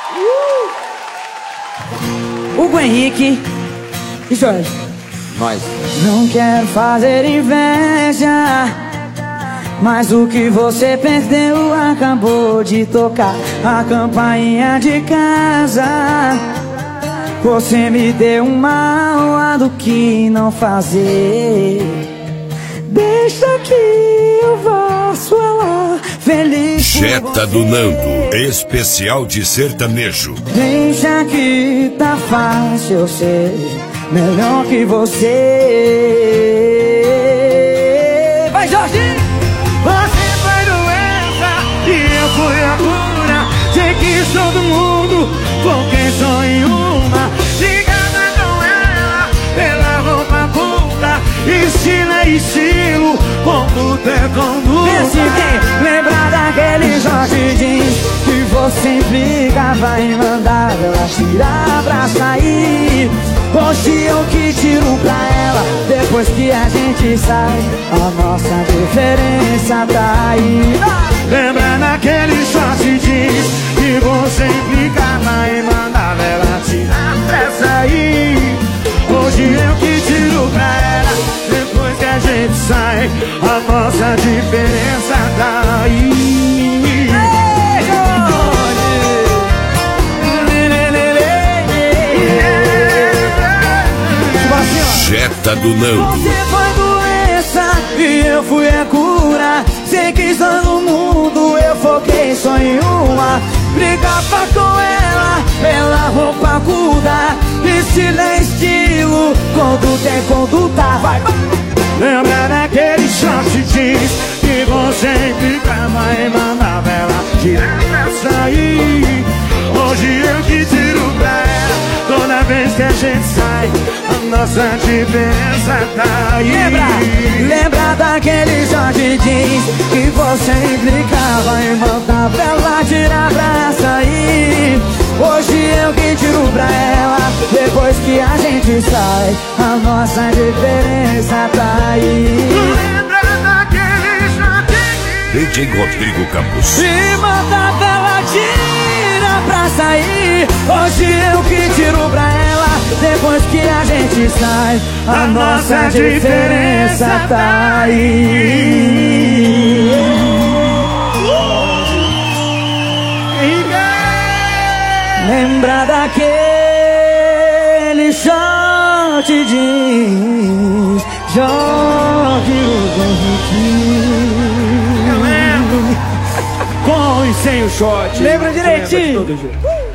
Hugo Henrique e Jorge. Nós. Não quero fazer inveja, mas o que você perdeu acabou de tocar a campainha de casa. Você me deu uma do que não fazer. Deixa que eu faço ela feliz. Jetta do Nando, especial de sertanejo. Deixa que tá fácil eu ser melhor que você. Vai, Jorge! Você foi doença e eu fui a cura. Sei que todo mundo foquei só em uma. Ligada com ela pela roupa curta. Estilo é estilo, conduta é conduta. Esse quem lembra daquele Jorge Jeans que você implicava em mandar ela tirar pra sair. Hoje eu que tiro pra ela depois que a gente sai. A nossa diferença tá aí. Lembra daquele Jorge Jeans que você implicava em mandar ela tirar pra sair. Hoje eu que tiro pra ela depois que a gente sai. A nossa diferença tá aí. Jetta do Nando. Você foi doença e eu fui a cura. Sei que todo mundo eu foquei só em uma. Brigava com ela pela roupa curta. Estilo é estilo, conduta é conduta. Vai, vai. Lembra daquele short jeans que você implicava e mandava ela tirar pra sair. Hoje eu que tiro pra ela toda vez que a gente sai. A nossa diferença tá aí. Lembra daquele Jorge Jeans que você implicava e mandava ela tirar pra sair. Hoje eu que tiro pra ela depois que a gente sai. A nossa diferença tá aí. Lembra daquele Jorge DJ Rodrigo Campos. E mandava ela tirar pra sair. Hoje eu que tiro pra ela depois que a gente sai. A nossa diferença tá aí. Lembra daquele short jeans, Jorge Henrique. Eu lembro. Com e sem o short. Lembra direitinho?